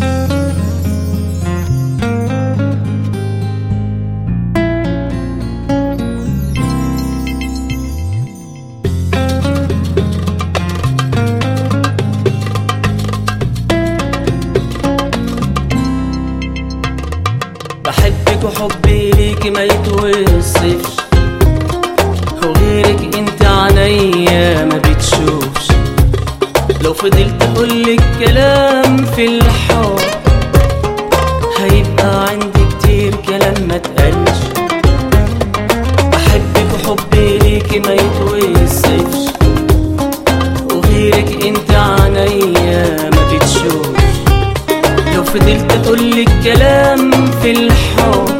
بحبك وحبي ليكي ما يتوصفش، وغيرك انت عنيا ما بتشوفش. لو فضلت اقولك كلام في الحب هيبقى عندي كتير كلام ما تقلش. بحبك وحبي ليكي ما يتوصفش، وغيرك انت عنيا ما بتشوفش. لو فضلت اقولك كلام في الحب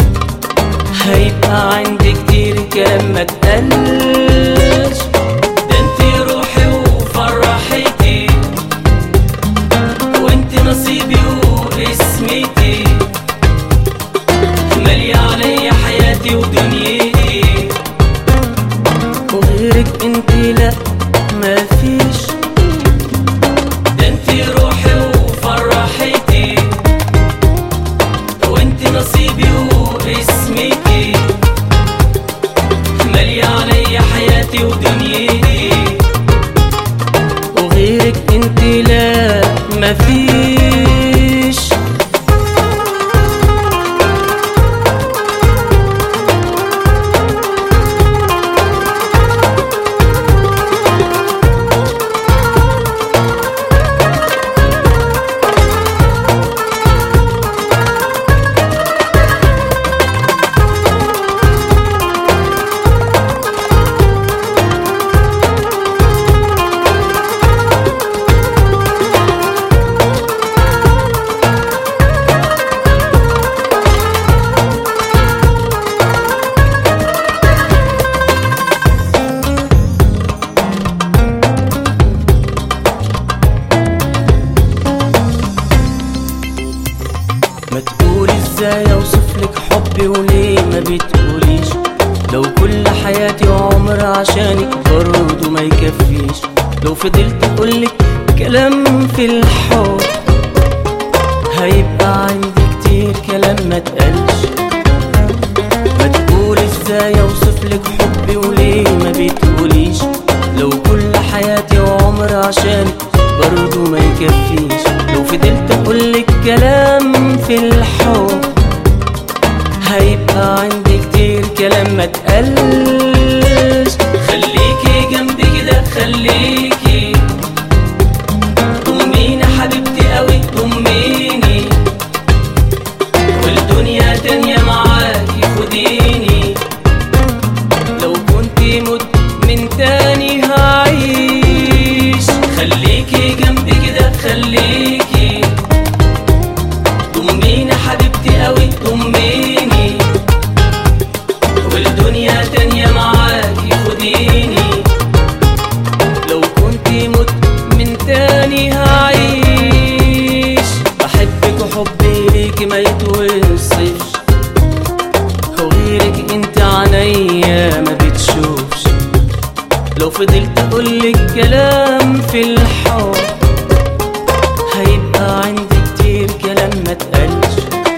هيبقى عندي كتير كلام ما تقلش. ده انت روحي وفرحتي، وانت نصيبي واسمتي، مالية عليا حياتي ودنيتي. وغيرك انت لا مفيش. ده انت روحي وفرحتي، وانت نصيبي واسمتي، مالية عليا حياتي ودنيتي. وغيرك انت لا مفيش. ما تقولي ازاي اوصفلك حبي وليه ما بتقوليش؟ لو كل حياتي وعمر عشانك برضه ما يكفيش. لو فضلت اقولك كلام في الحب هيبقى عندي كتير كلام ما تقلش. ما تقولي ازاي اوصفلك حبي وليه ما بتقوليش؟ لو كل حياتي وعمر عشانك برضه ما يكفيش. لو فضلت اقولك كلام في الحب هيبقى عندي كتير كلام ما تقلش. خليكي جنبي كده خليكي، طميني حبيبتي قوي طميني، والدنيا تانية معاكي خديني. لو كنتي مت من تاني هعيش. خليكي جنبي كده خليكي، طميني حبيبتي قوي طميني، والدنيا تانية معاكي خديني. لو كنتي مت من تاني هعيش. بحبك وحبي ليكي ما يتوصفش، وغيرك انت عنيا ما بتشوفش. لو فضلت اقولك كلام في الحب هيبقى عندي كتير كلام ما تقلش.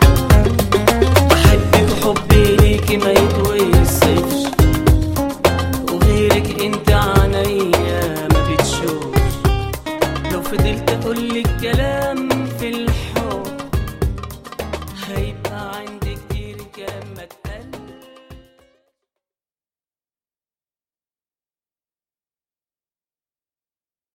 بحبك وحبي ليكي ما يتوصفش، وغيرك انت عنيا ما بتشوفش. لو فضلت اقولك كلام في الحب هيبقى عندي